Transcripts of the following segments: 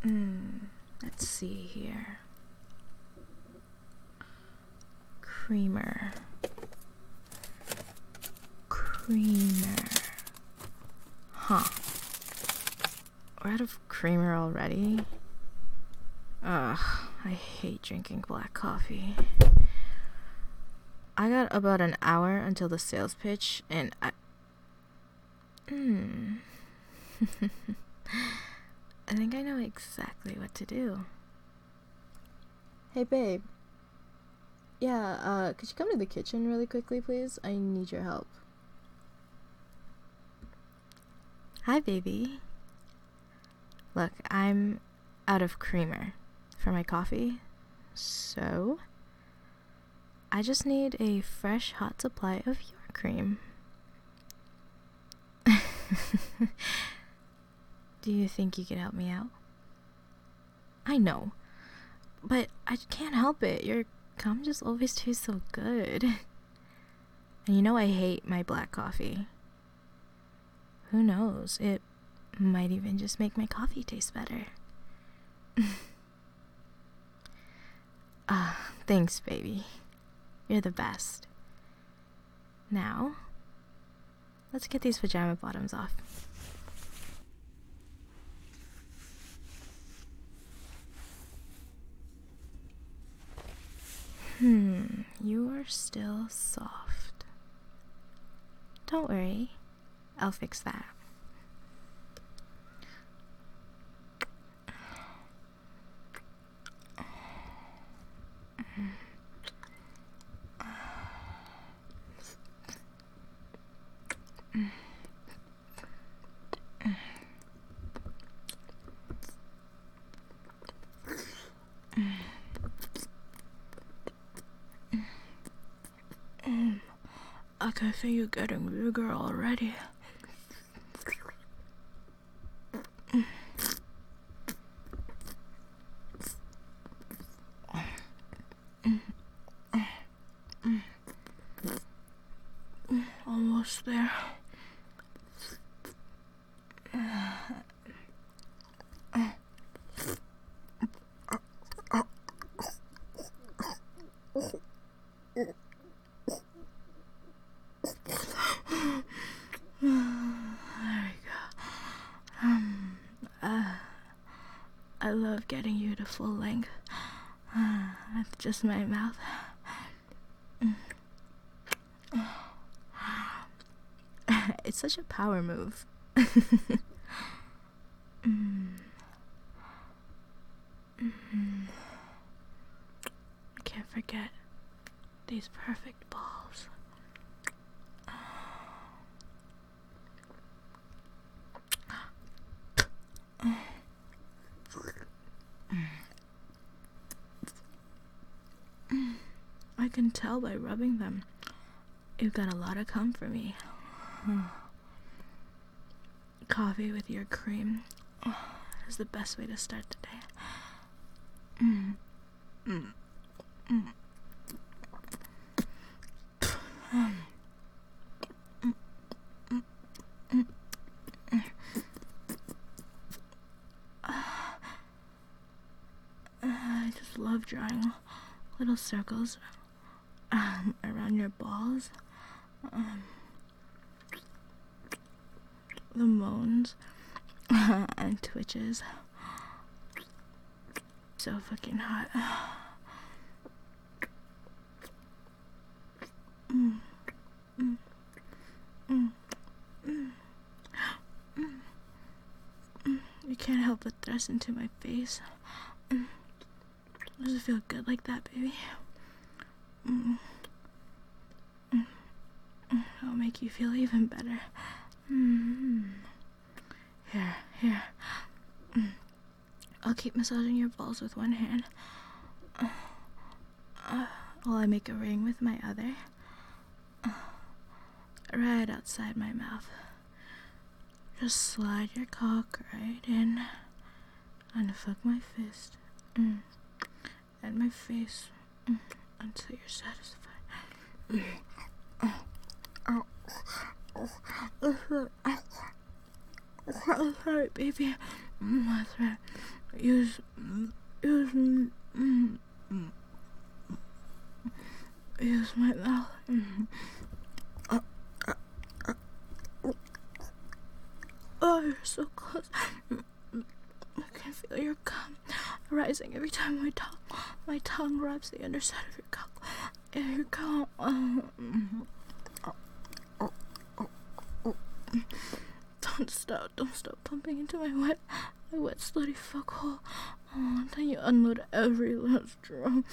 Let's see here. Creamer. Huh. We're out of creamer already? Ugh, I hate drinking black coffee. I got about an hour until the sales pitch, and I think I know exactly what to do. Hey, babe. Yeah, could you come to the kitchen really quickly, please? I need your help. Hi, baby. Look, I'm out of creamer for my coffee, so I just need a fresh, hot supply of your cream. Do you think you could help me out? I know, but I can't help it. Your cum just always tastes so good. And you know I hate my black coffee. Who knows? It might even just make my coffee taste better. Thanks, baby. You're the best. Now, let's get these pajama bottoms off. You are still soft. Don't worry, I'll fix that. I can see you getting bigger already. Almost there. I love getting you to full length. That's just my mouth. It's such a power move. I can't forget these perfect balls. I can tell by rubbing them. You've got a lot of cum for me. Coffee with your cream is the best way to start the day. I just love drawing little circles around your balls. The moans and twitches. So fucking hot. You can't help but thrust into my face. Does it feel good like that, baby? It'll make you feel even better. Here. I'll keep massaging your balls with one hand while I make a ring with my other right outside my mouth. Just slide your cock right in and fuck my fist and my face until you're satisfied. Sorry, baby. My throat. Use my mouth. Oh, you're so close. I can feel your cum rising every time my tongue rubs the underside of your cock. Your cum. Don't stop pumping into my wet, slutty fuck hole. Oh, then you unload every last drum.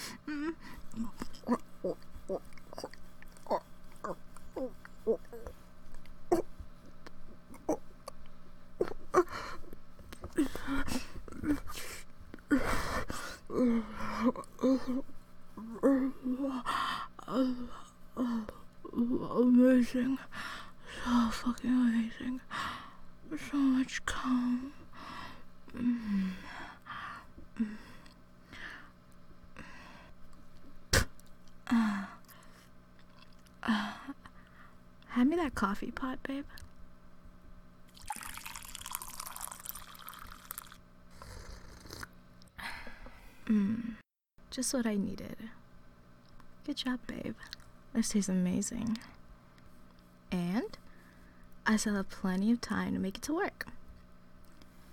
Amazing. So fucking amazing. So much cum. Hand me that coffee pot, babe. Just what I needed. Good job, babe. This tastes amazing. And I still have plenty of time to make it to work.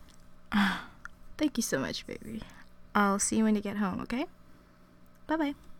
Thank you so much, baby. I'll see you when you get home, okay? Bye-bye.